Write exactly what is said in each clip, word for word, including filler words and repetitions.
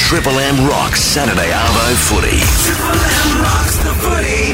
Triple M rocks Saturday Arvo footy. Triple M rocks the footy.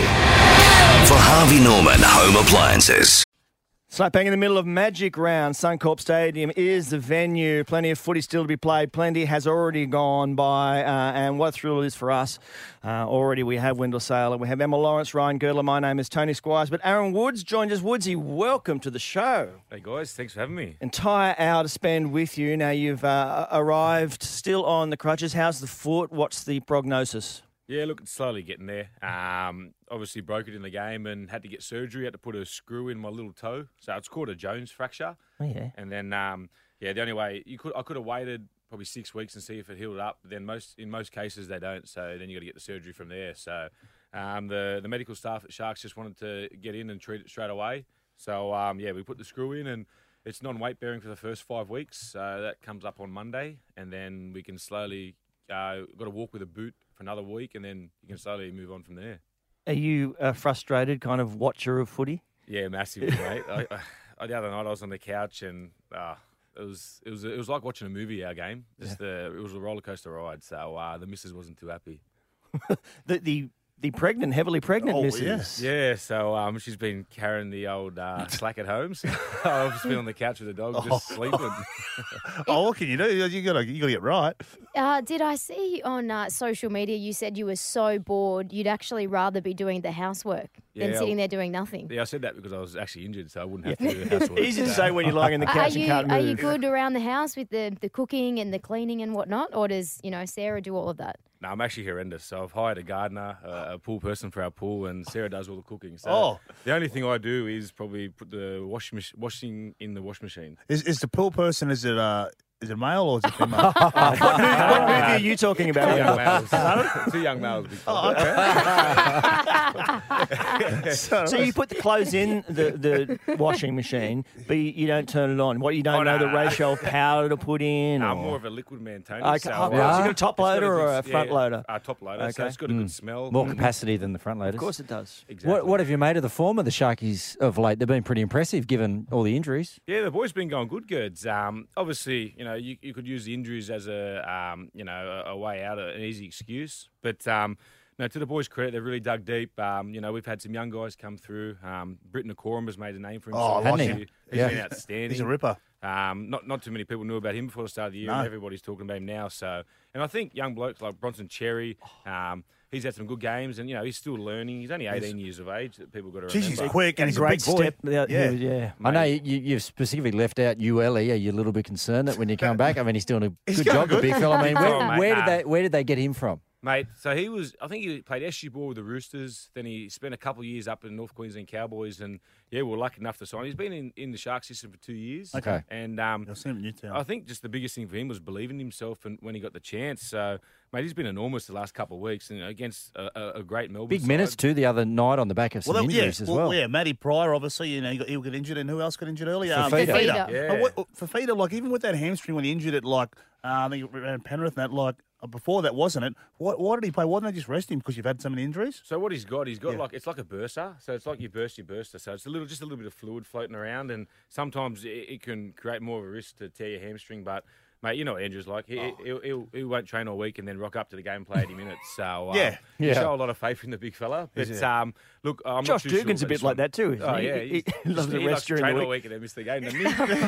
For Harvey Norman Home Appliances. Slap bang in the middle of Magic Round. Suncorp Stadium is the venue. Plenty of footy still to be played. Plenty has already gone by. Uh, and what a thrill it is for us. Uh, already we have Wendell Saylor. We have Emma Lawrence, Ryan Girdler. My name is Tony Squires. But Aaron Woods joined us. Woodsy, welcome to the show. Hey guys, thanks for having me. Entire hour to spend with you. Now you've uh, arrived still on the crutches. How's the foot? What's the prognosis? Yeah, look, it's slowly getting there. Um, obviously broke it in the game and had to get surgery. Had to put a screw in my little toe. So it's called a Jones fracture. Oh, yeah. And then, um, yeah, the only way you could, I could have waited probably six weeks and see if it healed up. But then most, in most cases, they don't. So then you got to get the surgery from there. So um, the the medical staff at Sharks just wanted to get in and treat it straight away. So um, yeah, we put the screw in and it's non-weight bearing for the first five weeks. So that comes up on Monday, and then we can slowly uh, got to walk with a boot for another week, and then you can slowly move on from there. Are you a frustrated kind of watcher of footy? Yeah, massively, mate. I, I, the other night I was on the couch and uh, it was it was it was like watching a movie. Our game, just yeah. the it was a roller coaster ride. So uh, the missus wasn't too happy. the the the pregnant, heavily pregnant oh, missus. Yes. Yeah, so um, she's been carrying the old uh, slack at home. So I've just been on the couch with the dog, just oh. sleeping. oh, what can you do? You got to you got to get right. Uh, did I see on uh, social media you said you were so bored you'd actually rather be doing the housework yeah, than sitting there doing nothing? Yeah, I said that because I was actually injured, so I wouldn't have yeah. to do the housework. Easy to say when you're lying in the couch are you, and can't move. Are you good around the house with the, the cooking and the cleaning and whatnot, or does you know Sarah do all of that? No, I'm actually horrendous. So I've hired a gardener, uh, a pool person for our pool, and Sarah does all the cooking. So oh. the only thing I do is probably put the wash mach- washing in the wash machine. Is is the pool person? Is it uh? Is it male or is it female? what, movie, what movie are you talking about? Two young males. Two young males. Oh, okay. so, so you put the clothes in the, the washing machine, but you, you don't turn it on. What, you don't oh, know no, the no. ratio of powder to put in? I'm or? more of a liquid man, Tony. Okay. So, Oh, uh, so you got a top loader got a or good, a front yeah, loader? A top loader. Okay. So it's got a Mm. good smell. More Mm. capacity than the front loaders. Of course it does. Exactly. What, what have you made of the form of the Sharkies of late? They've been pretty impressive given all the injuries. Yeah, the boys been going good, Gerds. Um, obviously, you know, you, you could use the injuries as a, um, you know, a, a way out, an easy excuse. But, um, no, to the boys' credit, they've really dug deep. Um, you know, we've had some young guys come through. Um, Britton Okorum has made a name for himself. Oh, Hasn't he? He's Yeah. been outstanding. He's a ripper. Um, not not too many people knew about him before the start of the year, No. and everybody's talking about him now. So, and I think young blokes like Bronson Cherry, um, he's had some good games, and you know he's still learning. He's only eighteen years of age. That people got to Jeez, remember. he's quick and he's Great a big boy. step. Yeah. Yeah. yeah. I know you, you've specifically left out U L E. Are you a little bit concerned that when you come back? I mean, he's doing a He's good going job, the good. big fella. I mean, where, Oh, mate, where nah. did they where did they get him from? Mate, so he was, I think he played S G ball with the Roosters. Then he spent a couple of years up in North Queensland Cowboys. And, yeah, we we're lucky enough to sign. He's been in, in the Shark system for two years. Okay. And um, I've seen him in Newtown. I think just the biggest thing for him was believing in himself and when he got the chance. So, mate, he's been enormous the last couple of weeks and against a, a, a great Melbourne Big side. minutes too the other night on the back of some Well, that- injuries yeah, as well. Yeah, Matty Pryor, obviously, you know, he got, he got injured, and who else got injured earlier? Fafita. Fafita. Yeah. But what, Fafita, like, even with that hamstring when he injured it, like, uh, I think around Penrith and that, like, uh, before that, wasn't it? Why, why did he play? Why didn't they just rest him because you've had so many injuries? So what he's got, he's got Yeah. like, it's like a burster. So it's like you burst your burster. So it's a little, just a little bit of fluid floating around. And sometimes it, it can create more of a risk to tear your hamstring. But, mate, you know what Andrew's like. He, Oh. he'll, he'll, he won't train all week and then rock up to the game and play eighty minutes. So um, Yeah. you Yeah. show a lot of faith in the big fella. But it? um, look, I'm Josh not too Dugan's sure a bit this like one- that too, isn't Oh, he? yeah. He- He, he loves he to likes rest to during train the all week. week and then miss the game, doesn't he?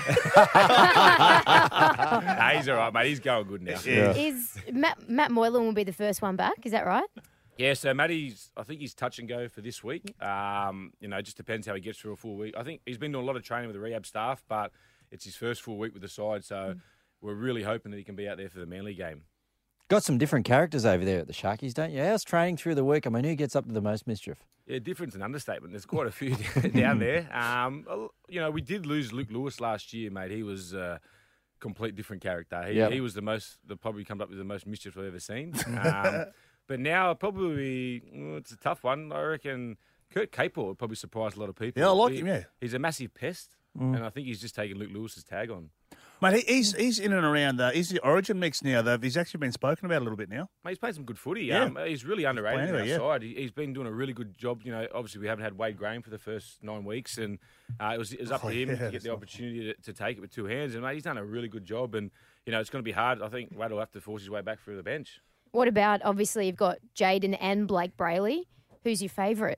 Nah, he's all right, mate. He's going good now. Yeah. Is Matt, Matt Moylan will be the first one back? Is that right? Yeah, so Matty's, I think he's touch and go for this week. Um, you know, it just depends how he gets through a full week. I think he's been doing a lot of training with the rehab staff, but it's his first full week with the side, so we're really hoping that he can be out there for the Manly game. Got some different characters over there at the Sharkies, don't you? How's training through the week? I mean, who gets up to the most mischief? Yeah, different's an understatement. There's quite a few down there. Um, you know, we did lose Luke Lewis last year, mate. He was a complete different character. He, Yep. he was the most, the probably comes up with the most mischief I've ever seen. Um, but now probably, well, it's a tough one. I reckon Kurt Capel would probably surprise a lot of people. Yeah, I like He- him, yeah. He's a massive pest, Mm. and I think he's just taken Luke Lewis's tag on. Mate, he, he's he's in and around. Uh, he's the Origin mix now. Though he's actually been spoken about a little bit now. Mate, he's played some good footy. Yeah. Um, he's really underrated playing on our anyway, yeah. side. He, he's been doing a really good job. You know, obviously we haven't had Wade Graham for the first nine weeks, and uh, it was it was up Oh, to him yeah, to get that's the right. opportunity to, to take it with two hands. And mate, he's done a really good job. And you know, it's going to be hard. I think Wade will have to force his way back through the bench. What about, obviously, you've got Jaden and Blake Brayley. Who's your favourite?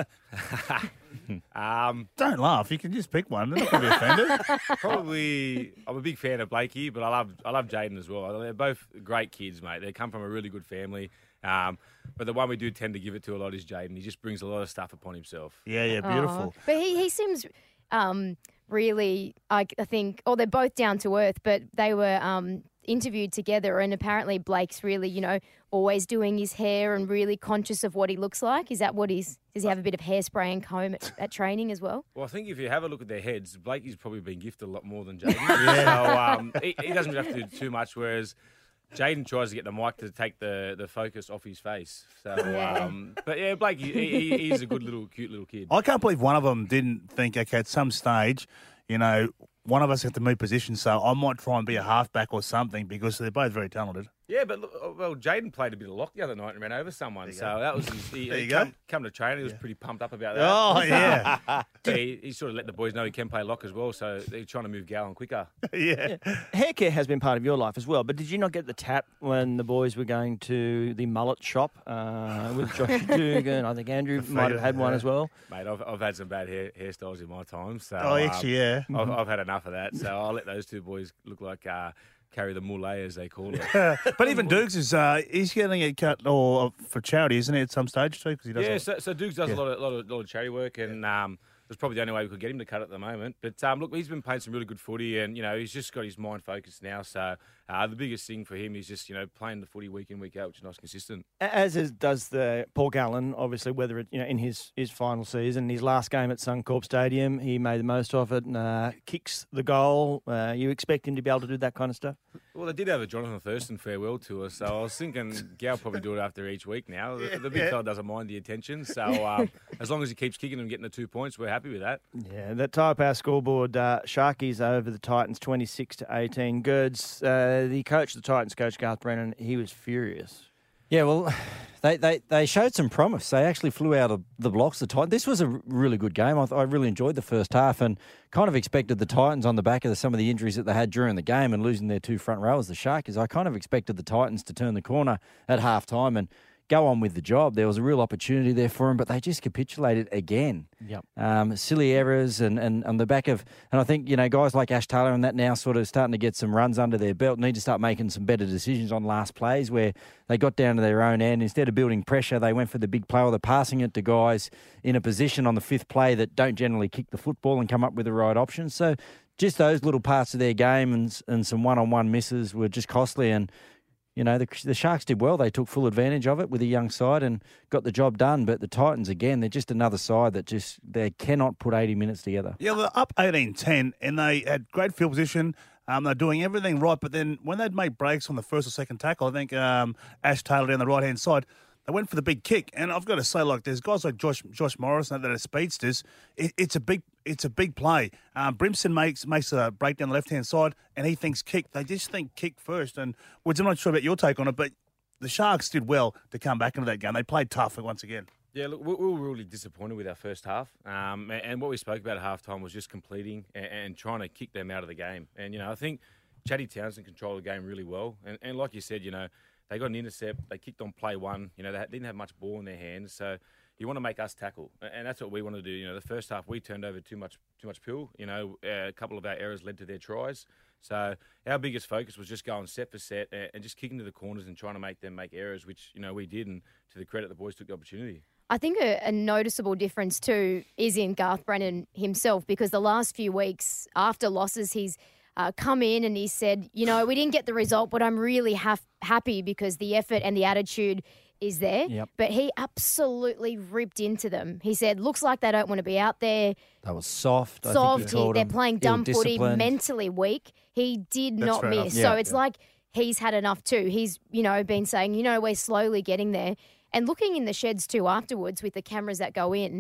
um, Don't laugh. You can just pick one. They're not going to be offended. Probably, I'm a big fan of Blakey, but I love I love Jaden as well. They're both great kids, mate. They come from a really good family. Um, but the one we do tend to give it to a lot is Jaden. He just brings a lot of stuff upon himself. Yeah, yeah, beautiful. Oh, but he, he seems um, really, I, I think, oh, they're both down to earth, but they were um, interviewed together, and apparently Blake's really, you know, always doing his hair and really conscious of what he looks like. Is that what he's, does he have a bit of hairspray and comb at, at training as well? Well, I think if you have a look at their heads, Blakey's probably been gifted a lot more than Jaden. yeah. So um, he, he doesn't have to do too much, whereas Jaden tries to get the mic to take the, the focus off his face. So, Yeah. um, but yeah, Blake, he, he, he's a good little, cute little kid. I can't believe one of them didn't think, okay, at some stage, you know, one of us had to move position, so I might try and be a halfback or something because they're both very talented. Yeah, but look, well, Jaden played a bit of lock the other night and ran over someone. So that was his, he, There you he go. come, come to train. He was pretty pumped up about that. Oh, yeah. So he, he sort of let the boys know he can play lock as well. So they're trying to move Gowan quicker. yeah. Hair care has been part of your life as well, but did you not get the tap when the boys were going to the mullet shop uh, with Josh Dugan? I think Andrew might have had one as well. Mate, I've, I've had some bad hair, hairstyles in my time. So Oh, actually, yeah. um, I've, I've had enough of that. So I'll let those two boys look like uh, carry the moulet, as they call it. But even Dukes is, uh, he's getting it cut or for charity, isn't he, at some stage too? Because he does Yeah, it. so, so Dukes does Yeah. a lot of, lot of lot of charity work, and um, that's probably the only way we could get him to cut at the moment. But um, look, he's been playing some really good footy, and you know he's just got his mind focused now. So uh, the biggest thing for him is just you know playing the footy week in week out, which is nice, consistent. As is, does the Paul Gallen, obviously, whether it you know in his, his final season, his last game at Suncorp Stadium, he made the most of it and uh, kicks the goal. Uh, you expect him to be able to do that kind of stuff? Well, they did have a Jonathan Thurston farewell tour, so I was thinking Gal probably do it after each week now. The, the big fella doesn't mind the attention, so um, as long as he keeps kicking and getting the two points, we're happy with that. Yeah, that Tyre Power scoreboard, uh, Sharkies over the Titans, twenty-six to eighteen. Goods, uh, the coach of the Titans, Coach Garth Brennan, he was furious. Yeah, well, they, they, they showed some promise. They actually flew out of the blocks. The Titans. This was a really good game. I, I really enjoyed the first half and kind of expected the Titans on the back of the, some of the injuries that they had during the game and losing their two front rowers, the Sharkies. I kind of expected the Titans to turn the corner at half time and go on with the job. There was a real opportunity there for them, but they just capitulated again. Yep. Um, silly errors and, and on the back of, and I think, you know, guys like Ash Taylor and that now sort of starting to get some runs under their belt, need to start making some better decisions on last plays where they got down to their own end. Instead of building pressure, they went for the big play or they're passing it to guys in a position on the fifth play that don't generally kick the football and come up with the right options. So just those little parts of their game and, and some one-on-one misses were just costly. And you know, the, the Sharks did well. They took full advantage of it with a young side and got the job done. But the Titans, again, they're just another side that just, they cannot put eighty minutes together. Yeah, they're up eighteen ten, and they had great field position. Um, they're doing everything right, but then when they'd make breaks on the first or second tackle, I think um, Ash Taylor down the right-hand side, they went for the big kick. And I've got to say, like, there's guys like Josh Josh Morris that are speedsters. It, it's a big it's a big play. Um, Brimson makes makes a break down the left-hand side, and he thinks kick. They just think kick first. And Woods, I'm not sure about your take on it, but the Sharks did well to come back into that game. They played tough once again. Yeah, look, we we were really disappointed with our first half. Um, and, and what we spoke about at halftime was just completing and, and trying to kick them out of the game. And, you know, I think Chatty Townsend controlled the game really well. And, and like you said, you know, they got an intercept. They kicked on play one. You know, they didn't have much ball in their hands. So you want to make us tackle. And that's what we want to do. You know, the first half, we turned over too much too much pill. You know, a couple of our errors led to their tries. So our biggest focus was just going set for set and just kicking to the corners and trying to make them make errors, which, you know, we did. And to the credit, the boys took the opportunity. I think a, a noticeable difference too is in Garth Brennan himself, because the last few weeks after losses, he's uh, come in and he said, you know, we didn't get the result, but I'm really ha- happy because the effort and the attitude is there. Yep. But he absolutely ripped into them. He said, looks like they don't want to be out there. They were soft. I Soft. think he told They're them. playing dumb footy, Ill-disciplined. mentally weak. He did That's not fair miss. enough. So Yeah. it's Yeah. like he's had enough too. He's, you know, been saying, you know, we're slowly getting there. And looking in the sheds too afterwards with the cameras that go in,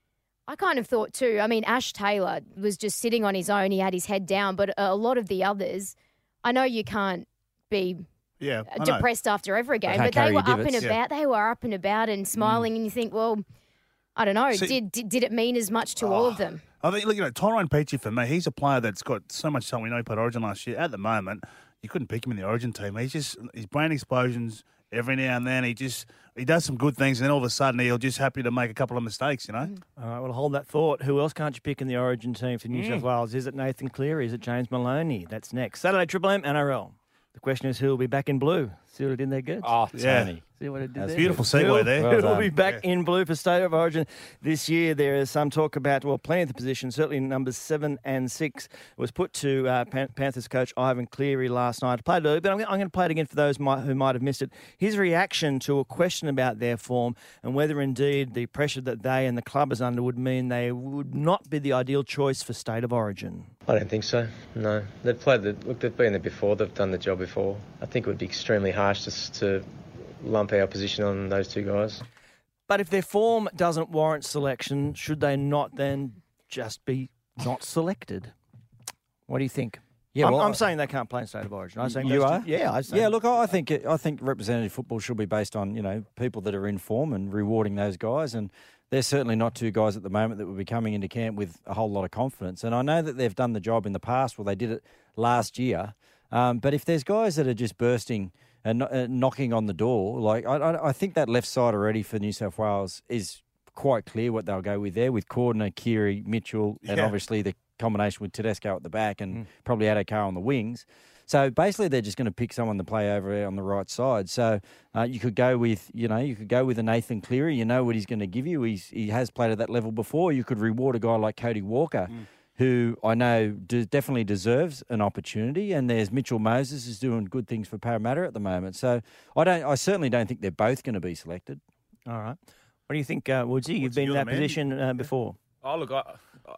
I kind of thought too, I mean, Ash Taylor was just sitting on his own. He had his head down. But a lot of the others, I know you can't be Yeah, I know. depressed after every game, can't but they carry were your up and divots. about. They were up and about and smiling, and you think, well, I don't know, See- did, did did it mean as much to all of them? I think, look, you know, Tyrone Peachy, for me, he's a player that's got so much talent. We know he played Origin last year. At the moment, you couldn't pick him in the Origin team. He's just his brain explosions every now and then. He just he does some good things, and then all of a sudden he'll just happy to make a couple of mistakes. You know. All right, well, hold that thought. Who else can't you pick in the Origin team for New Mm. South Wales? Is it Nathan Cleary? Is it James Maloney? That's next. Saturday, Triple M, N R L. The question is who will be back in blue? See what it did there, good? Oh, Yeah. Tony. See what it did That's there? beautiful segue Who'll- there. Who Well will done. be back in blue for State of Origin this year? There is some talk about, well, plenty of the positions, certainly numbers seven and six was put to uh, Pan- Panthers coach Ivan Cleary last night. I played it early, but I'm, I'm going to play it again for those might, who might have missed it. His reaction to a question about their form and whether indeed the pressure that they and the club is under would mean they would not be the ideal choice for State of Origin. I don't think so. No, they've played the look. They've been there before. They've done the job before. I think it would be extremely harsh just to lump our position on those two guys. But if their form doesn't warrant selection, should they not then just be not selected? What do you think? Yeah, I'm, well, I'm saying they can't play in State of Origin. I'm saying You those are? two- yeah, I say. Yeah, look, I I think it, I think representative football should be based on, you know, people that are in form and rewarding those guys. And there's certainly not two guys at the moment that would be coming into camp with a whole lot of confidence. And I know that they've done the job in the past. Well, they did it last year. Um, but if there's guys that are just bursting and uh, knocking on the door, like I, I, I think that left side already for New South Wales is quite clear what they'll go with there with Cordner, Keary, Mitchell, and Yeah. obviously the combination with Tedesco at the back and mm. probably Adokar on the wings. So basically, they're just going to pick someone to play over there on the right side. So uh, you could go with, you know, you could go with a Nathan Cleary. You know what he's going to give you. He's he has played at that level before. You could reward a guy like Cody Walker, mm. who I know de- definitely deserves an opportunity. And there's Mitchell Moses who's doing good things for Parramatta at the moment. So I don't, I certainly don't think they're both going to be selected. All right. What do you think, uh, Woodsy? You've What's been in your that man? position uh, before. Oh, look, I,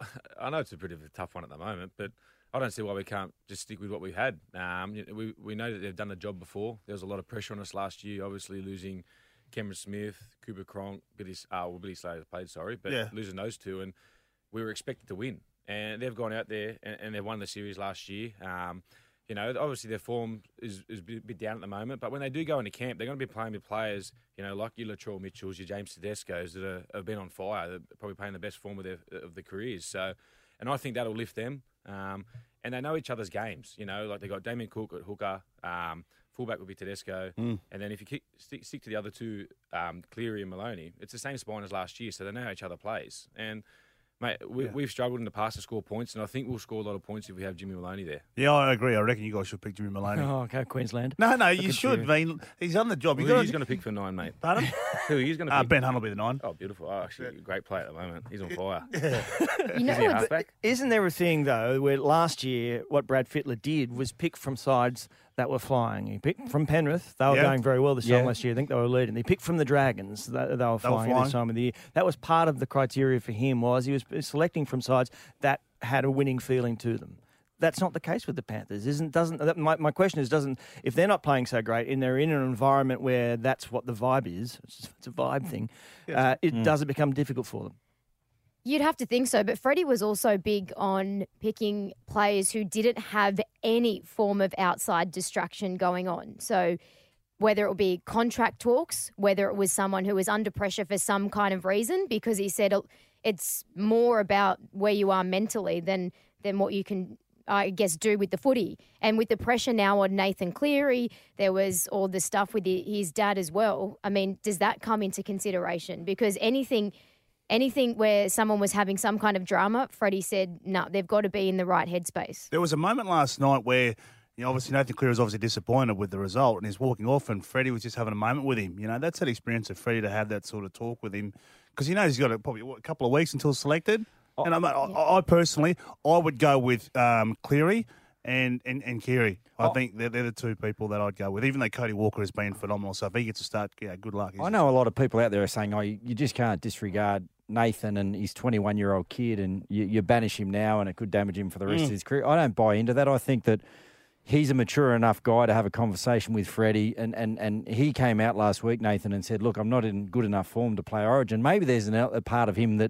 I know it's a bit of a tough one at the moment, but I don't see why we can't just stick with what we had. Um, you know, we we know that they've done the job before. There was a lot of pressure on us last year, obviously losing Cameron Smith, Cooper Cronk, Billy, uh, well, Billy Slater played, sorry, but Yeah. losing those two, and we were expected to win. And they've gone out there and, and they've won the series last year. Um, you know, obviously their form is, is a bit bit down at the moment, but when they do go into camp, they're going to be playing with players, you know, like your Latrell Mitchells, your James Tedesco's that are, have been on fire. They're probably playing the best form of their of their careers. So, and I think that'll lift them. Um, and they know each other's games. You know, like they got Damien Cook at hooker. Um, fullback would be Tedesco, Mm. and then if you kick, stick, stick to the other two, um, Cleary and Maloney, it's the same spine as last year. So they know how each other plays. And mate, we, Yeah. we've struggled in the past to score points, and I think we'll score a lot of points if we have Jimmy Maloney there. Yeah, I agree. I reckon you guys should pick Jimmy Maloney. Oh, okay, Queensland. No, no, Look you at should. you. I mean, he's on the job. Who You are got you going to pick for nine, mate? Pardon? Who are you going to Uh, pick? Ben Hunt will be the nine. Oh, beautiful. Oh, actually, a great player at the moment. He's on fire. You know, Is he a it's- halfback? Isn't there a thing, though, where last year what Brad Fittler did was pick from sides that were flying? He picked from Penrith. They were Yeah. going very well this Yeah. time last year. I think they were leading. He picked from the Dragons. They, they were flying at this flying. time of the year. That was part of the criteria for him, was he was selecting from sides that had a winning feeling to them. That's not the case with the Panthers, isn't? Doesn't that, my my question is, doesn't if they're not playing so great and they're in an environment where that's what the vibe is, it's, it's a vibe thing. Uh, it does it become difficult for them? You'd have to think so, but Freddie was also big on picking players who didn't have any form of outside distraction going on. So whether it would be contract talks, whether it was someone who was under pressure for some kind of reason, because he said it's more about where you are mentally than than what you can, I guess, do with the footy. And with the pressure now on Nathan Cleary, there was all the stuff with his dad as well. I mean, does that come into consideration? Because anything... Anything where someone was having some kind of drama, Freddie said, no, they've got to be in the right headspace. There was a moment last night where, you know, obviously Nathan Cleary was obviously disappointed with the result and he's walking off and Freddie was just having a moment with him. You know, that's that experience of Freddie to have that sort of talk with him because he knows he's got a, probably what, a couple of weeks until selected. And I, I, I personally, I would go with um, Cleary and, and, and Keary. I Oh. think they're, they're the two people that I'd go with, even though Cody Walker has been phenomenal. So if he gets a start, yeah, good luck. He's I know a lot of people out there are saying, oh, you, you just can't disregard Nathan and his twenty-one-year-old kid and you, you banish him now and it could damage him for the rest Mm. of his career. I don't buy into that. I think that he's a mature enough guy to have a conversation with Freddie and, and, and he came out last week, Nathan, and said, look, I'm not in good enough form to play Origin. Maybe there's an, a part of him that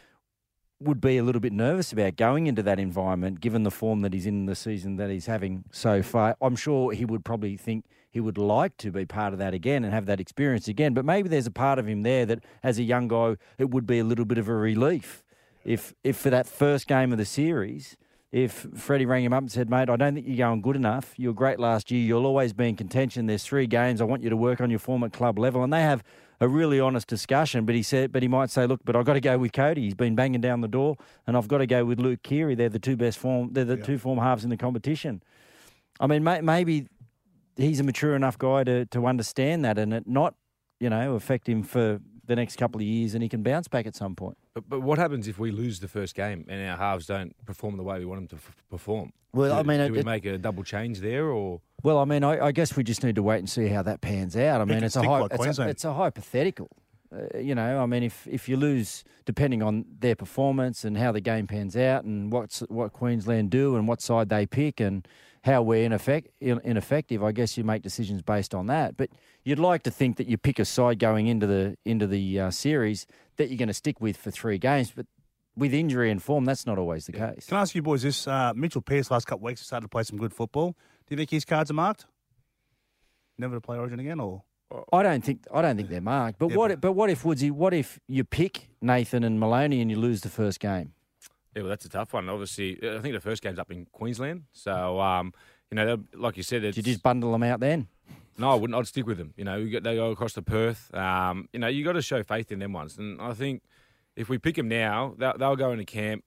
would be a little bit nervous about going into that environment, given the form that he's in the season that he's having so far. I'm sure he would probably think he would like to be part of that again and have that experience again. But maybe there's a part of him there that, as a young guy, it would be a little bit of a relief if, if for that first game of the series, if Freddie rang him up and said, mate, I don't think you're going good enough. You were great last year. You'll always be in contention. There's three games. I want you to work on your form at club level. And they have a really honest discussion. But he said, but he might say, look, but I've got to go with Cody. He's been banging down the door, and I've got to go with Luke Keary. They're the two best form. They're the yeah. two form halves in the competition. I mean, may, maybe he's a mature enough guy to to understand that, and it not, you know, affect him for the next couple of years, and he can bounce back at some point. But but what happens if we lose the first game and our halves don't perform the way we want them to f- perform? Well, do, I mean, do it, we it, make a double change there, or? Well, I mean, I, I guess we just need to wait and see how that pans out. I mean, it's a, hy- it's, a, it's a hypothetical. Uh, you know, I mean, if, if you lose, depending on their performance and how the game pans out, and what's what Queensland do and what side they pick, and how we're ineffect, ineffective, I guess you make decisions based on that. But you'd like to think that you pick a side going into the into the uh, series that you're going to stick with for three games. But with injury and form, that's not always the case. Can I ask you boys this? Uh, Mitchell Pearce last couple of weeks has started to play some good football. Do you think his cards are marked? Never to play Origin again, or? I don't think I don't think they're marked. But yeah, what? But, but what if Woodsy? What if you pick Nathan and Maloney and you lose the first game? Yeah, well, that's a tough one. Obviously, I think the first game's up in Queensland, so um, you know, like you said, it's, did you just bundle them out then? No, I wouldn't. I'd stick with them. You know, you got, they go across to Perth. Um, you know, you got to show faith in them ones, and I think if we pick them now, they'll, they'll go into camp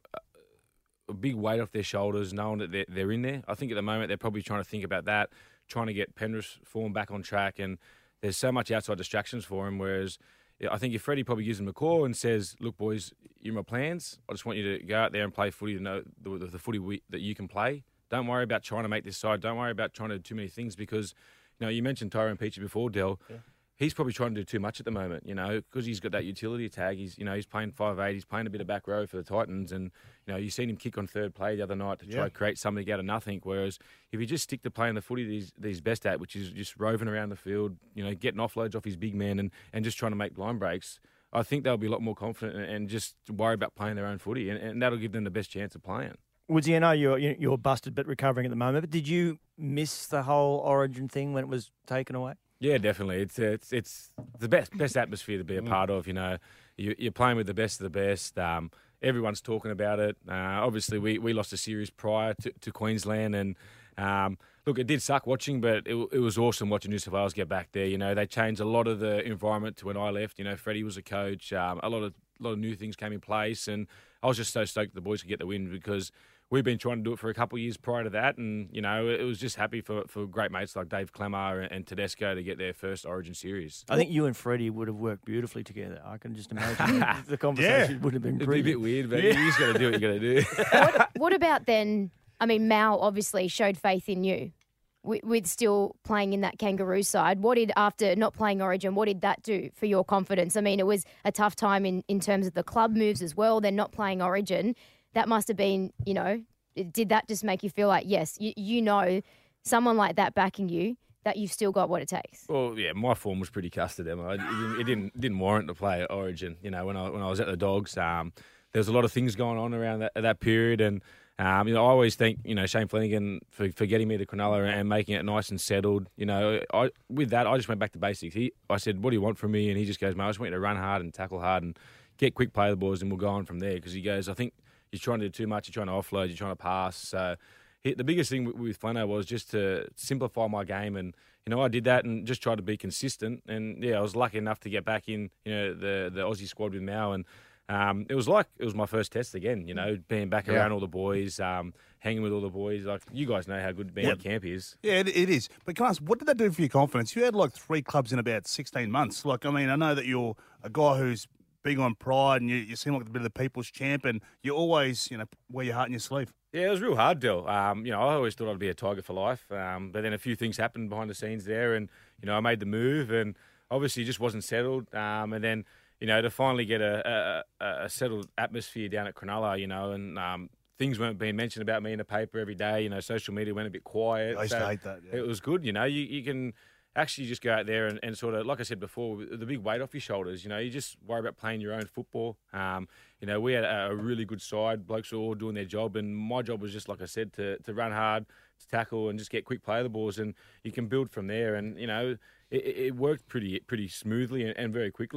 a big weight off their shoulders, knowing that they're, they're in there. I think at the moment they're probably trying to think about that, trying to get Penrith's form back on track, and there's so much outside distractions for him. Whereas I think if Freddie probably gives him a call and says, "Look, boys, you're my plans. I just want you to go out there and play footy to know the, the, the footy we, that you can play. Don't worry about trying to make this side. Don't worry about trying to do too many things because, you know, you mentioned Tyrone Peachy before, Del. Yeah. He's probably trying to do too much at the moment, you know, because he's got that utility tag. He's, you know, he's playing five eight. He's playing a bit of back row for the Titans, and you know, you've seen him kick on third play the other night to try yeah. to create something out of nothing. Whereas if he just stick to playing the footy that he's, that he's best at, which is just roving around the field, you know, getting offloads off his big man and, and just trying to make line breaks, I think they'll be a lot more confident and, and just worry about playing their own footy, and, and that'll give them the best chance of playing. Woodsy, I know you're you're busted but recovering at the moment, but did you miss the whole Origin thing when it was taken away? Yeah, definitely. It's it's it's the best best atmosphere to be a part of. You know, you, you're playing with the best of the best. Um, everyone's talking about it. Uh, obviously, we, we lost a series prior to, to Queensland, and um, look, it did suck watching, but it, it was awesome watching New South Wales get back there. You know, they changed a lot of the environment to when I left. You know, Freddie was a coach. Um, a lot of a lot of new things came in place, and I was just so stoked the boys could get the win because we've been trying to do it for a couple of years prior to that, and, you know, it was just happy for, for great mates like Dave Clemmer and, and Tedesco to get their first Origin series. I think you and Freddie would have worked beautifully together. I can just imagine the conversation yeah. would have been It'd pretty... be a bit weird, but yeah. you just got to do what you got to do. what, what about then, I mean, Mal obviously showed faith in you with, with still playing in that Kangaroo side. What did, after not playing Origin, what did that do for your confidence? I mean, it was a tough time in, in terms of the club moves as well. They're not playing Origin. That must have been, you know... Did that just make you feel like, yes, you, you know, someone like that backing you, that you've still got what it takes? Well, yeah, my form was pretty custard, Emma. It didn't, it didn't didn't warrant to play at Origin. You know, when I when I was at the Dogs, um, there was a lot of things going on around that that period, and um, you know, I always thank you know Shane Flanagan for, for getting me to Cronulla and making it nice and settled. You know, I with that I just went back to basics. He, I said, "What do you want from me?" And he just goes, "Mate, I just want you to run hard and tackle hard and get quick play the balls, and we'll go on from there." Because he goes, "I think you're trying to do too much. You're trying to offload. You're trying to pass." So he, the biggest thing with, with Flano was just to simplify my game, and you know I did that and just tried to be consistent. And yeah, I was lucky enough to get back in, you know, the the Aussie squad with Mal, and um, it was like it was my first test again. You know, being back yeah. around all the boys, um, hanging with all the boys. Like you guys know how good being yep. at camp is. Yeah, it, it is. But can I ask, what did that do for your confidence? You had like three clubs in about sixteen months. Like, I mean, I know that you're a guy who's big on pride, and you, you seem like a bit of the people's champ, and you always, you know, wear your heart in your sleeve. Yeah, it was real hard, Del. Um, you know, I always thought I'd be a Tiger for life, um, but then a few things happened behind the scenes there, and you know, I made the move, and obviously it just wasn't settled. Um, and then, you know, to finally get a, a, a settled atmosphere down at Cronulla, you know, and um, things weren't being mentioned about me in the paper every day. You know, social media went a bit quiet. I used so to hate that. Yeah. It was good. You know, you you can actually just go out there and, and sort of, like I said before, the big weight off your shoulders. You know, you just worry about playing your own football. Um, you know, we had a, a really good side. Blokes were all doing their job, and my job was just, like I said, to to run hard, to tackle, and just get quick play of the balls, and you can build from there. And you know, it, it worked pretty pretty smoothly and, and very quickly.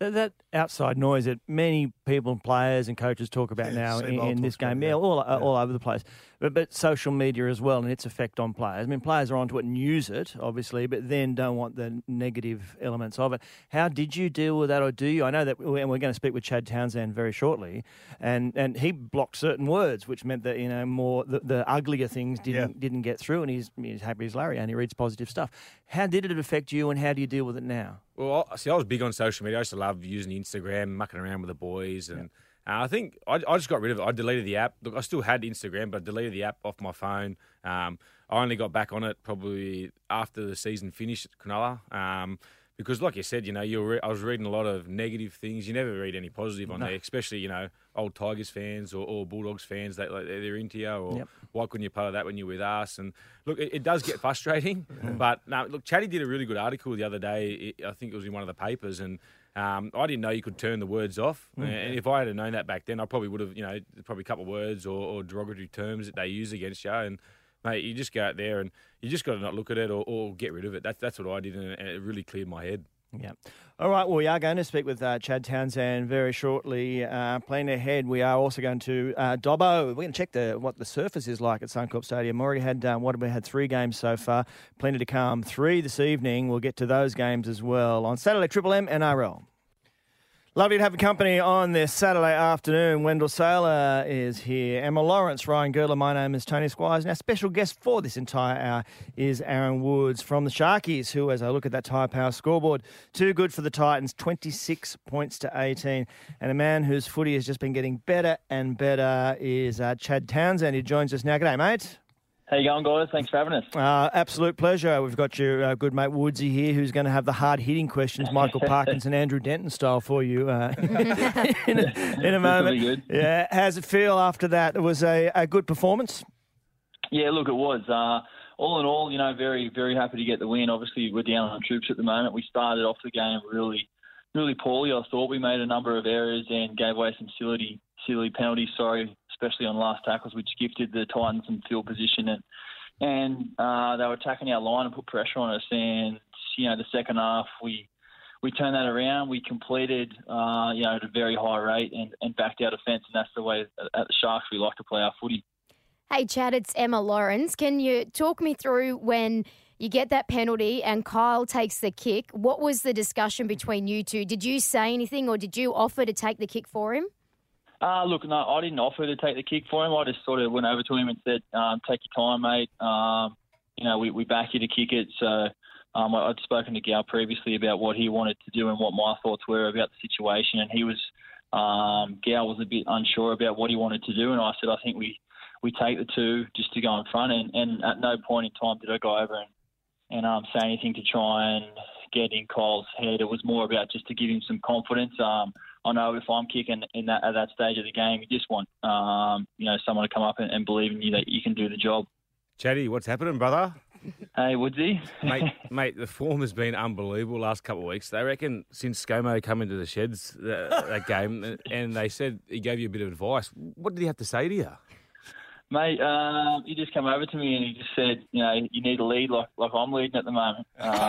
That, that outside noise that many people, and players and coaches talk about Yeah, now Steve in, in this Bolton's got game, it, yeah, yeah. all, Yeah. all over the place. But, but social media as well and its effect on players. I mean, players are onto it and use it, obviously, but then don't want the negative elements of it. How did you deal with that, or do you? I know that, and we're going to speak with Chad Townsend very shortly, and, and he blocked certain words, which meant that, you know, more the, the uglier things didn't Yeah. didn't get through, and he's, he's happy as Larry, and he reads positive stuff. How did it affect you, and how do you deal with it now? Well, I- see, I was big on social media. I used to love using Instagram, mucking around with the boys, and uh, I think I, I just got rid of it. I deleted the app. Look, I still had Instagram, but I deleted the app off my phone. Um, I only got back on it probably after the season finished at Cronulla. Um, because, like you said, you know, you were re- I was reading a lot of negative things. You never read any positive on No. there, especially, you know, old Tigers fans or, or Bulldogs fans. They, like, they're into you, or Yep. why couldn't you play that when you're with us? And look, it, it does get frustrating. But no, look, Chatty did a really good article the other day. It, I think it was in one of the papers, and um, I didn't know you could turn the words off. And if I had known that back then, I probably would have, you know, probably a couple of words or, or derogatory terms that they use against you. And mate, you just go out there and you just got to not look at it or, or get rid of it. That's that's what I did, and it really cleared my head. Yeah. All right. Well, we are going to speak with uh, Chad Townsend very shortly. Uh, playing ahead, we are also going to uh, Dobbo. We're going to check the what the surface is like at Suncorp Stadium. Already had um, what have we had three games so far. Plenty to come. Three this evening. We'll get to those games as well on Saturday. Triple M N R L. Lovely to have a company on this Saturday afternoon. Wendell Saylor is here. Emma Lawrence, Ryan Girdler. My name is Tony Squires. And our special guest for this entire hour is Aaron Woods from the Sharkies, who, as I look at that Tyre Power scoreboard, too good for the Titans, twenty-six points to eighteen. And a man whose footy has just been getting better and better is uh, Chad Townsend, who joins us now. G'day, mate. How you going, guys? Thanks for having us. Uh, absolute pleasure. We've got your uh, good mate Woodsy here, who's going to have the hard-hitting questions, Michael Parkins and Andrew Denton style for you uh, in, a, in a moment. be good. Yeah, how's it feel after that? It was a, a good performance. Yeah, look, it was. Uh, all in all, you know, very, very happy to get the win. Obviously, we're down on troops at the moment. We started off the game really, really poorly. I thought we made a number of errors and gave away some silly, silly penalties. Sorry, especially on last tackles, which gifted the Titans some field position, and and uh, they were attacking our line and put pressure on us. And you know, the second half we we turned that around. We completed, uh, you know, at a very high rate and, and backed our defence, and that's the way at the Sharks we like to play our footy. Hey, Chad, it's Emma Lawrence. Can you talk me through when you get that penalty and Kyle takes the kick? What was the discussion between you two? Did you say anything, or did you offer to take the kick for him? Uh, look, no, I didn't offer to take the kick for him. I just sort of went over to him and said, um, take your time, mate. Um, you know, we, we back you to kick it. So um, I'd spoken to Gal previously about what he wanted to do and what my thoughts were about the situation. And he was, um, Gal was a bit unsure about what he wanted to do. And I said, I think we, we take the two just to go in front. And, and at no point in time did I go over and, and um, say anything to try and get in Kyle's head. It was more about just to give him some confidence. Um, I know if I'm kicking in that at that stage of the game, you just want um, you know someone to come up and, and believe in you that you can do the job. Chatty, what's happening, brother? Hey, Woodsy. mate, mate, the form has been unbelievable last couple of weeks. They reckon since ScoMo come into the sheds that, that game, and they said he gave you a bit of advice. What did he have to say to you? Mate, um, he just came over to me and he just said, you know, you need a lead like like I'm leading at the moment.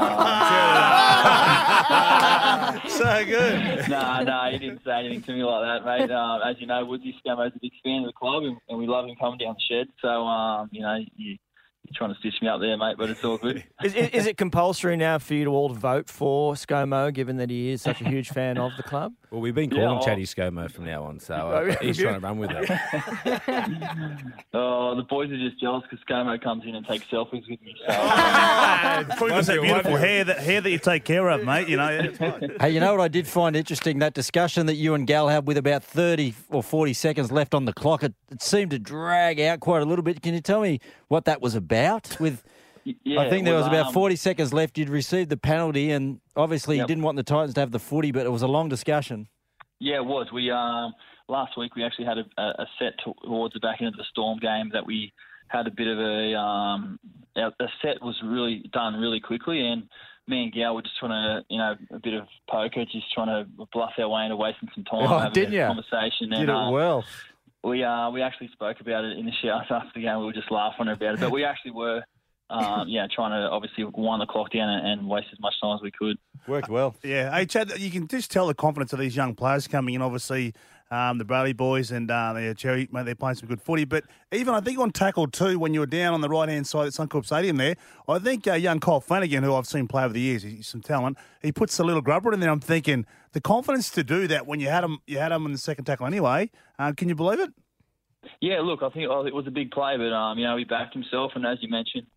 Um, So good. no, nah, no, nah, he didn't say anything to me like that, mate. Um, as you know, Woodsy Scamo's a big fan of the club, and, and we love him coming down the shed. So, um, you know, you, you're trying to stitch me up there, mate, but it's all good. Is, is, is it compulsory now for you to all vote for ScoMo, given that he is such a huge fan of the club? Well, we've been Yeah, calling I'll- Chatty ScoMo from now on, so Oh, uh, really? he's trying to run with it. Oh, the boys are just jealous because Scomo comes in and takes selfies with me. So, Probably got that beautiful hair that hair that you take care of, mate. You know, it's fine. Hey, you know what I did find interesting? That discussion that you and Gal had with about thirty or forty seconds left on the clock. It, it seemed to drag out quite a little bit. Can you tell me what that was about? With yeah, I think there it was about um, forty seconds left. You'd received the penalty, and obviously Yep. you didn't want the Titans to have the footy, but it was a long discussion. Yeah, it was. We um, last week we actually had a, a set towards the back end of the Storm game that we had a bit of a um, a set was really done really quickly, and me and Gal were just trying to, you know, a bit of poker, just trying to bluff our way into wasting some time, Oh, having didn't a ya? conversation. Did and, it uh, well. We uh, we actually spoke about it in the showers after the game. We were just laughing about it, but we actually were um, yeah, trying to obviously wind the clock down and, and waste as much time as we could. Worked well. Yeah. Hey, Chad, you can just tell the confidence of these young players coming in. Obviously, um, the Bradley boys and uh, the Cherry, mate, they're playing some good footy. But even I think on tackle too, when you were down on the right-hand side at Suncorp Stadium there, I think uh, young Kyle Flanagan, who I've seen play over the years, he's some talent, he puts a little grubber in there. I'm thinking the confidence to do that when you had him, you had him in the second tackle anyway. Uh, can you believe it? Yeah, look, I think oh, it was a big play, but um, you know, he backed himself, and as you mentioned,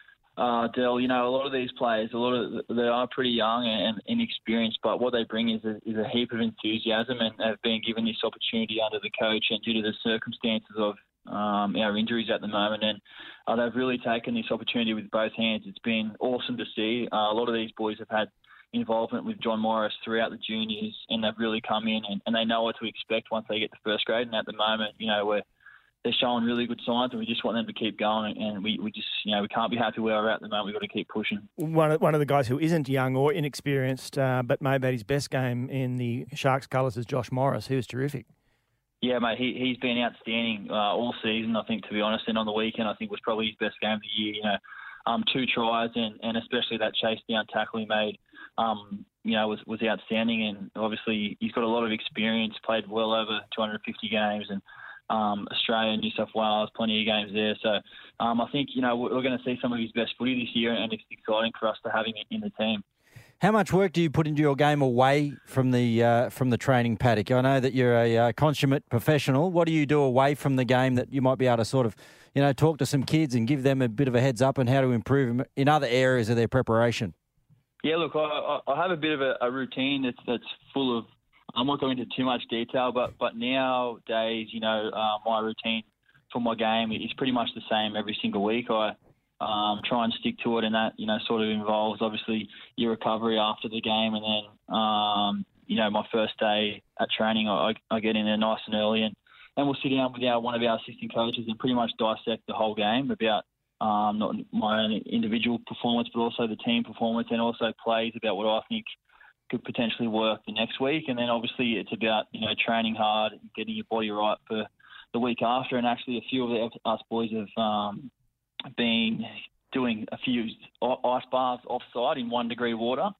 uh, Del, you know, a lot of these players, a lot of they are pretty young and inexperienced, but what they bring is a, is a heap of enthusiasm, and have been given this opportunity under the coach and due to the circumstances of um, our injuries at the moment, and uh, they've really taken this opportunity with both hands. It's been awesome to see. Uh, a lot of these boys have had involvement with John Morris throughout the juniors, and they've really come in and, and they know what to expect once they get to first grade. And at the moment, you know, we're they're showing really good signs, and we just want them to keep going. And we, we just, you know, we can't be happy where we're at the moment. We've got to keep pushing. One of, one of the guys who isn't young or inexperienced, uh, but maybe at his best game in the Sharks colours is Josh Morris, who was terrific. Yeah, mate, he, he's been outstanding uh, all season, I think, to be honest. And on the weekend, I think was probably his best game of the year. You know, um, two tries and, and especially that chase down tackle he made, um, you know, was, was outstanding. And obviously he's got a lot of experience, played well over two hundred fifty games, and Um, Australia, New South Wales, plenty of games there. So um, I think, you know, we're, we're going to see some of his best footy this year, and it's exciting for us to have him in the team. How much work do you put into your game away from the uh, from the training paddock? I know that you're a uh, consummate professional. What do you do away from the game that you might be able to sort of, you know, talk to some kids and give them a bit of a heads up on how to improve in other areas of their preparation? Yeah, look, I, I have a bit of a, a routine that's that's full of, I'm not going into too much detail, but, but nowadays, you know, uh, my routine for my game is pretty much the same every single week. I um, try and stick to it, and that, you know, sort of involves obviously your recovery after the game, and then, um, you know, my first day at training, I, I get in there nice and early, and, and we'll sit down with our, one of our assistant coaches and pretty much dissect the whole game about um, not my own individual performance, but also the team performance, and also plays about what I think could potentially work the next week. And then obviously it's about, you know, training hard, getting your body right for the week after. And actually a few of the, us boys have um, been doing a few ice baths off-site in one degree water,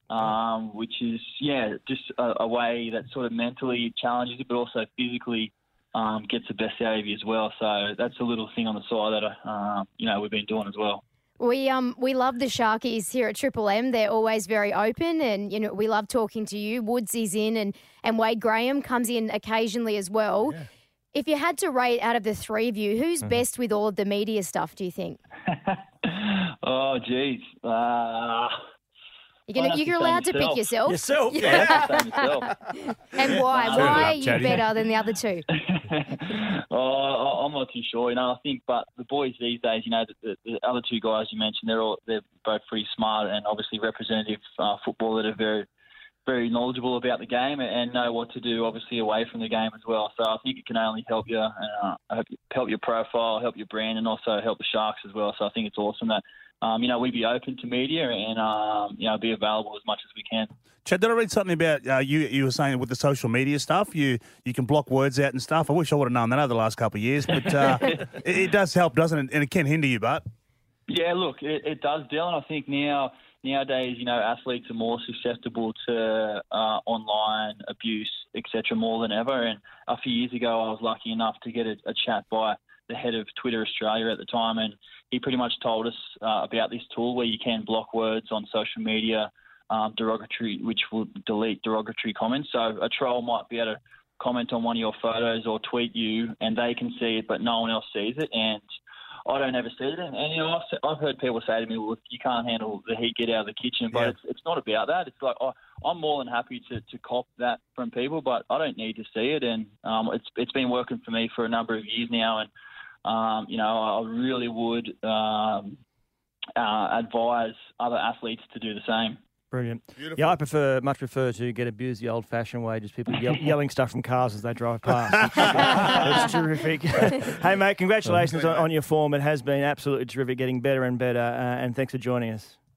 um, which is, yeah, just a, a way that sort of mentally challenges you, but also physically um, gets the best out of you as well. So that's a little thing on the side that, uh, you know, we've been doing as well. We um we love the Sharkies here at Triple M. They're always very open, and you know we love talking to you. Woods is in, and, and Wade Graham comes in occasionally as well. Yeah. If you had to rate out of the three of you, who's mm-hmm. best with all of the media stuff, do you think? oh, geez. Uh, you're gonna, you're allowed to pick yourself. Yourself, yeah. yourself. And why? Uh, why are you better than the other two? oh, I'm not too sure. You know, I think, but the boys these days, you know, the, the other two guys you mentioned, they're all they're both pretty smart and obviously representative uh, football that are very, very knowledgeable about the game and know what to do, obviously away from the game as well. So I think it can only help you, uh, help your profile, help your brand, and also help the Sharks as well. So I think it's awesome that. Um, you know, we'd be open to media and, um, you know, be available as much as we can. Chad, did I read something about uh, you You were saying with the social media stuff, you you can block words out and stuff? I wish I would have known that over the last couple of years, but uh, it, it does help, doesn't it? And it can hinder you, but... Yeah, look, it, it does, Dylan. I think now nowadays, you know, athletes are more susceptible to uh, online abuse, et cetera, more than ever. And a few years ago, I was lucky enough to get a, a chat by the head of Twitter Australia at the time, and he pretty much told us uh, about this tool where you can block words on social media, um, derogatory, which will delete derogatory comments. So a troll might be able to comment on one of your photos or tweet you, and they can see it, but no one else sees it. And I don't ever see it. And, and you know, I've, I've heard people say to me, well, you can't handle the heat, get out of the kitchen. But yeah. it's, it's not about that. It's like I, I'm more than happy to, to cop that from people, but I don't need to see it. And um, it's it's been working for me for a number of years now. And Um, you know, I really would um, uh, advise other athletes to do the same. Brilliant. Beautiful. Yeah, I prefer much prefer to get abused the old-fashioned way, just people yell, yelling stuff from cars as they drive past. It's terrific. Hey, mate, congratulations on, on your form. It has been absolutely terrific, getting better and better, uh, and thanks for joining us.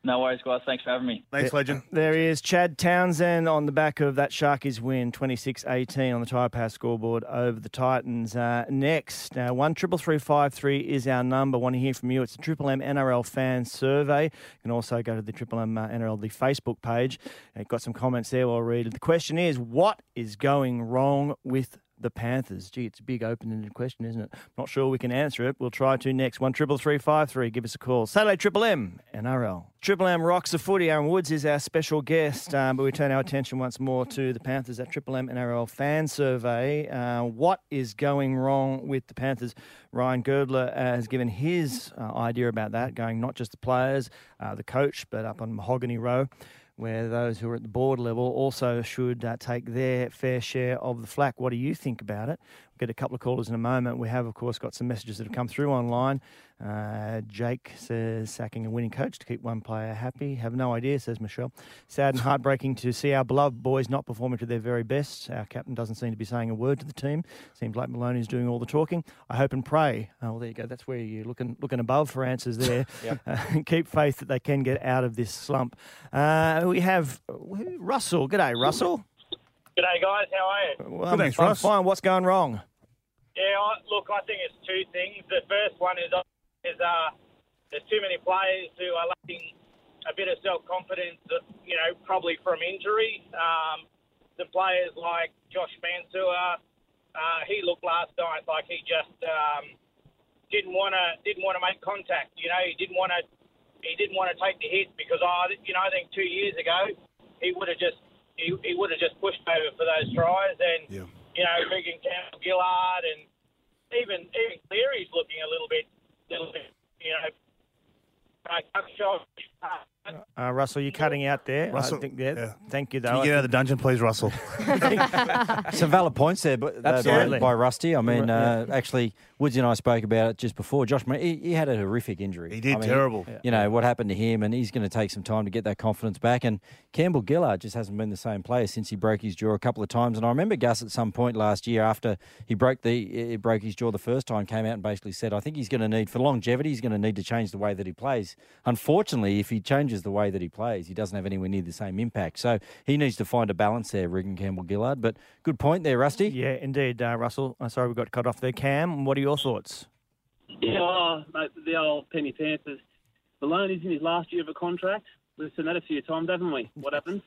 No worries, guys. Thanks for having me. Thanks, legend. There he is, Chad Townsend, on the back of that Sharkies win, twenty-six eighteen on the Tyre Power scoreboard over the Titans. Uh, next, uh, one triple three five three is our number. Want to hear from you? It's a Triple M N R L fan survey. You can also go to the Triple M uh, N R L the Facebook page. Uh, got some comments there. I'll read it. The question is, what is going wrong with the Panthers? Gee, it's a big open-ended question, isn't it? Not sure we can answer it. We'll try to next. One triple three five three. Give us a call. Saturday Triple M N R L. Triple M rocks the footy. Aaron Woods is our special guest, um, but we turn our attention once more to the Panthers. That Triple M N R L fan survey. Uh, what is going wrong with the Panthers? Ryan Girdler uh, has given his uh, idea about that, going not just the players, uh, the coach, but up on Mahogany Row, where those who are at the board level also should uh, take their fair share of the flack. What do you think about it? We'll get a couple of callers in a moment. We have, of course, got some messages that have come through online. Uh, Jake says, sacking a winning coach to keep one player happy. Have no idea, says Michelle. Sad and heartbreaking to see our beloved boys not performing to their very best. Our captain doesn't seem to be saying a word to the team. Seems like Maloney's doing all the talking. I hope and pray. Oh, well, there you go. That's where you're looking looking above for answers there. Yep. uh, keep faith that they can get out of this slump. Uh, we have Russell. G'day, Russell. G'day, guys. How are you? Well, Good, thanks, I'm Russ. fine. What's going wrong? Yeah, I, look, I think it's two things. The first one is is uh, there's too many players who are lacking a bit of self-confidence, you know, probably from injury. Um, the players like Josh Mansour, uh, he looked last night like he just um, didn't want to didn't want to make contact. You know, he didn't want to he didn't want to take the hit because I, you know, I think two years ago he would have just he, he would have just pushed over for those tries and. Yeah. You know, Regan Campbell Gillard and even even Cleary's looking a little bit, little bit, you know, uh, shot. Uh, Russell, you're cutting out there. Russell, I think, yeah, yeah. Thank you, though. Can you get out of the dungeon, please, Russell? Some valid points there, but uh, by, Absolutely. by Rusty. I mean, Yeah. uh, actually, Woodsy and I spoke about it just before. Josh, he, he had a horrific injury. He did, I mean, terrible. You know, what happened to him, and he's going to take some time to get that confidence back. And Campbell Gillard just hasn't been the same player since he broke his jaw a couple of times. And I remember Gus at some point last year after he broke the he broke his jaw the first time, came out and basically said, I think he's going to need, for longevity, he's going to need to change the way that he plays. Unfortunately, if he changes the way that he plays, he doesn't have anywhere near the same impact. So he needs to find a balance there, Regan Campbell Gillard. But good point there, Rusty. Yeah, indeed, uh, Russell. I'm sorry we got cut off there. Cam, what are your thoughts? Yeah, oh, mate, the old Penny Panthers. Maloney's in his last year of a contract. We've seen that a few times, haven't we? What happens?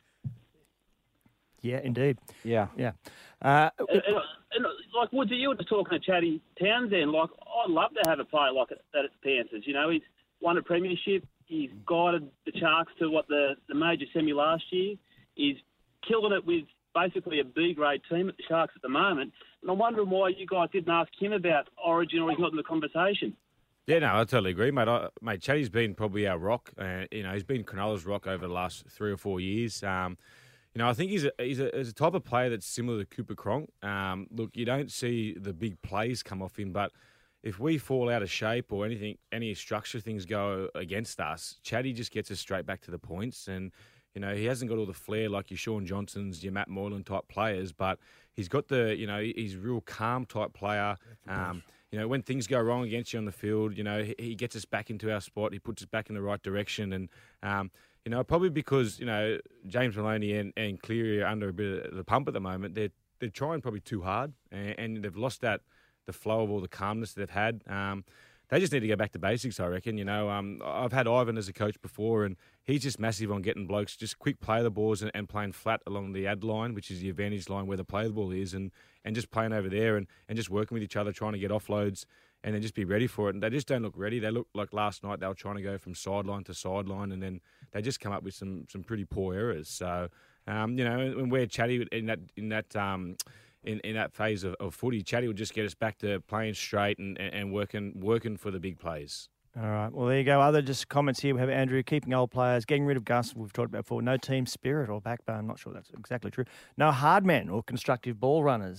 Yeah, indeed. Yeah. Yeah. Uh, And, and, and, like, Woodsy, you were just talking to Chatty Townsend. Like, I'd love to have a player like that at the Panthers. You know, he's won a premiership. He's guided the Sharks to what the, the major semi last year. He's killing it with basically a B-grade team at the Sharks at the moment. And I'm wondering why you guys didn't ask him about Origin or he's not in the conversation. Yeah, no, I totally agree, mate. I, mate, Chatty's been probably our rock. Uh, you know, he's been Cronulla's rock over the last three or four years. Um, you know, I think he's a, he's a, he's a type of player that's similar to Cooper Cronk. Um, look, you don't see the big plays come off him, but if we fall out of shape or anything, any structure things go against us, Chatty just gets us straight back to the points. And, you know, he hasn't got all the flair like your Sean Johnsons, your Matt Moylan type players, but he's got the, you know, he's a real calm type player. Um, you know, when things go wrong against you on the field, you know, he, he gets us back into our spot. He puts us back in the right direction. And, um, you know, probably because, you know, James Maloney and, and Cleary are under a bit of the pump at the moment, they're, they're trying probably too hard and, and they've lost that, the flow of all the calmness they've had. Um, they just need to go back to basics, I reckon. You know, um, I've had Ivan as a coach before, and he's just massive on getting blokes just quick play the balls and, and playing flat along the ad line, which is the advantage line where the play the ball is, and, and just playing over there and, and just working with each other, trying to get offloads and then just be ready for it. And they just don't look ready. They look like last night they were trying to go from sideline to sideline, and then they just come up with some some pretty poor errors. So, um, you know, and we're Chatty in that in that. Um, In, in that phase of, of footy, Chatty will just get us back to playing straight and, and, and working working for the big plays. All right. Well, there you go. Other just comments here. We have Andrew, keeping old players, getting rid of Gus, we've talked about before. No team spirit or backbone. I'm not sure that's exactly true. No hard men or constructive ball runners.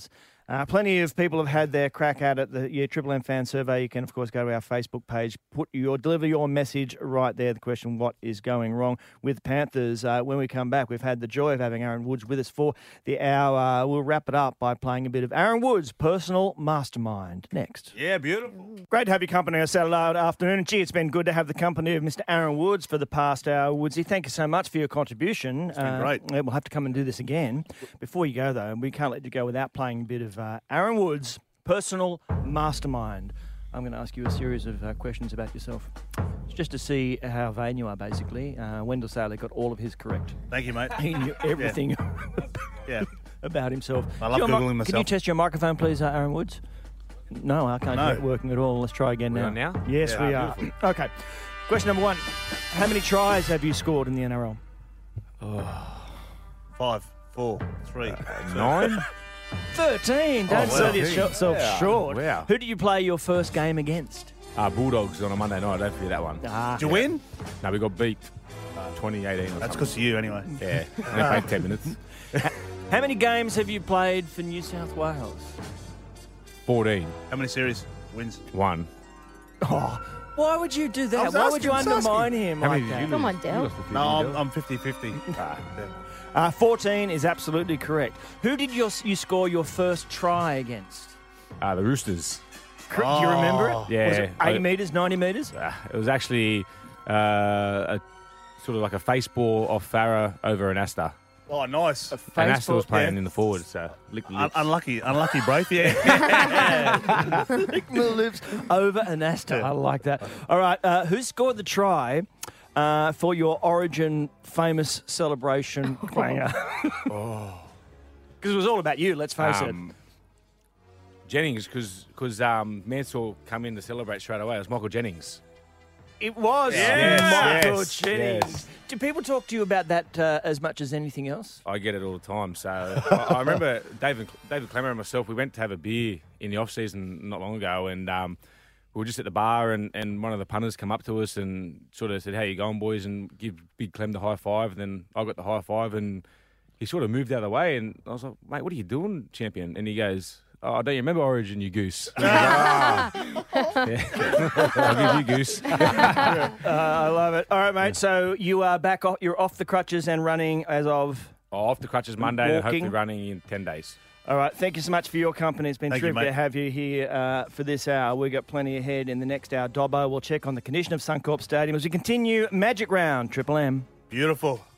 Uh, plenty of people have had their crack at it. The yeah, Triple M fan survey. You can, of course, go to our Facebook page, put your deliver your message right there. The question: what is going wrong with Panthers? Uh, when we come back, we've had the joy of having Aaron Woods with us for the hour. Uh, we'll wrap it up by playing a bit of Aaron Woods' personal mastermind next. Yeah, beautiful. Great to have your company on a Saturday afternoon. And gee, it's been good to have the company of Mister Aaron Woods for the past hour. Woodsy, thank you so much for your contribution. It's been great. Uh, we'll have to come and do this again. Before you go, though, we can't let you go without playing a bit of uh, Aaron Woods' personal mastermind. I'm going to ask you a series of uh, questions about yourself. It's just to see how vain you are, basically. Uh, Wendell Saylor got all of his correct. Thank you, mate. He knew everything Yeah. yeah. about himself. I love Your Googling mi- myself. Can you test your microphone, please, uh, Aaron Woods? No, I can't No. get it working at all. Let's try again We now. on now? Yes, Yeah, we are. beautiful. Okay. Question number one. How many tries have you scored in the N R L? Five, four, three, two. Nine? thirteen. Don't wow. sell yourself Yeah. short. Wow. Who did you play your first game against? Uh, Bulldogs on a Monday night. Don't forget that one. Ah, Did you win? No, we got beat twenty eighteen or That's something. because of you, anyway. Yeah, only played ten minutes. How many games have you played for New South Wales? fourteen. How many series wins? One. Oh, why would you do I that? was Why would you asking, I was undermine asking. him How like many did that? you Come lose? on, Dale. You lost a few, No, didn't I'm, you, I'm fifty-fifty. Uh, fourteen is absolutely correct. Who did your, you score your first try against? Dale? Uh, the Roosters. Cor- Do you remember it? Oh. Yeah. Was it I- eighty metres, ninety metres? Uh, it was actually uh, a sort of like a face ball off Farah over an Asta. Oh, nice. And Asta was Facebook, playing yeah. in the forward, so lick the Un- lips. unlucky, unlucky break. Yeah. Lick my lips over an Asta. Yeah. I like that. All right. Uh, who scored the try uh, for your Origin famous celebration clanger? Because it was all about you, let's face Um, Jennings, because um, Mansell come in to celebrate straight away. It was Michael Jennings. it. It was Yes, Michael yes, Jennings. yes. Do people talk to you about that uh, as much as anything else? I get it all the time. So I, I remember David David Clemmer and myself, we went to have a beer in the off-season not long ago, and um, we were just at the bar, and, and one of the punters come up to us and sort of said, "How you going, boys?" and give Big Clem the high five, and then I got the high five, and he sort of moved out of the way, and I was like, "Mate, what are you doing, champion?" And he goes, "Oh, don't you remember Origin, you goose?" Yeah. I'll give you goose. Uh, I love it. All right, mate. So you are back off. You're off the crutches and running as of. Oh, off the crutches Monday, and Walking. hopefully running in ten days. All right. Thank you so much for your company. It's been Thank you, terrific to mate. have you here uh, for this hour. We've got plenty ahead in the next hour. Dobbo, we'll check on the condition of Suncorp Stadium as we continue Magic Round, Triple M. Beautiful.